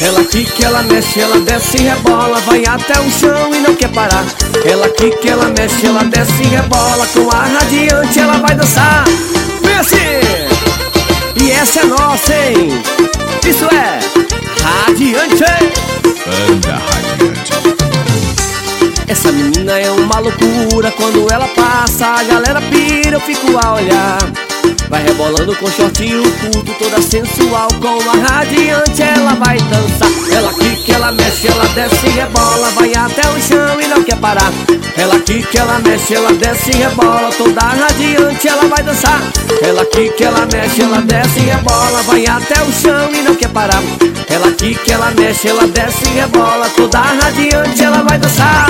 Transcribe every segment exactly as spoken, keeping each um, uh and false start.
Ela quica, ela mexe, ela desce e rebola, vai até o chão e não quer parar. Ela quica, ela mexe, ela desce e rebola, com a radiante ela vai dançar. Vem assim! E essa é nossa, hein? Isso é Radiante! Banda Radiante. Essa menina é uma loucura, quando ela passa a galera pira, eu fico a olhar. Vai rebolando com shortinho curto, toda sensual, com a radiante ela vai dançar. Ela quica, ela mexe, ela desce e rebola, vai até o chão e não quer parar. Ela quica, ela mexe, ela desce e rebola, toda radiante ela vai dançar. Ela quica, ela mexe, ela desce e rebola, vai até o chão e não quer parar. Ela quica, ela mexe, ela desce e rebola, toda radiante ela vai dançar.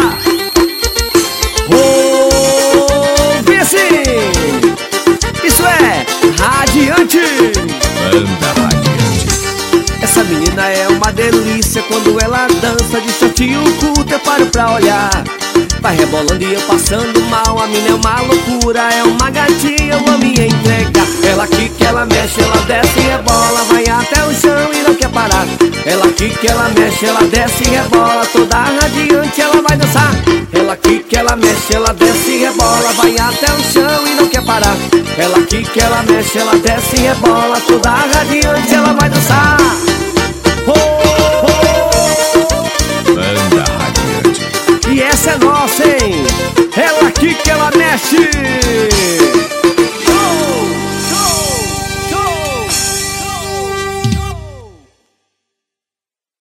Oh, vem assim! Isso é Radiante! Banda Radiante. Essa menina é uma delícia, quando ela dança de shortinho curto eu paro pra olhar. Vai rebolando e eu passando mal, a mina é uma loucura, é uma gatinha, eu vou me entregar. Ela quica, ela mexe, ela desce e rebola, vai até o chão e não quer parar. Ela quica, ela mexe, ela desce e rebola, toda radiante ela vai dançar. Ela quica, ela mexe, ela desce e rebola, vai até o chão e não quer parar. Ela quica, ela mexe, ela desce e rebola, toda radiante ela vai dançar. Oh, oh, oh. Banda Radiante. E essa é nossa, hein? Ela quica, ela mexe.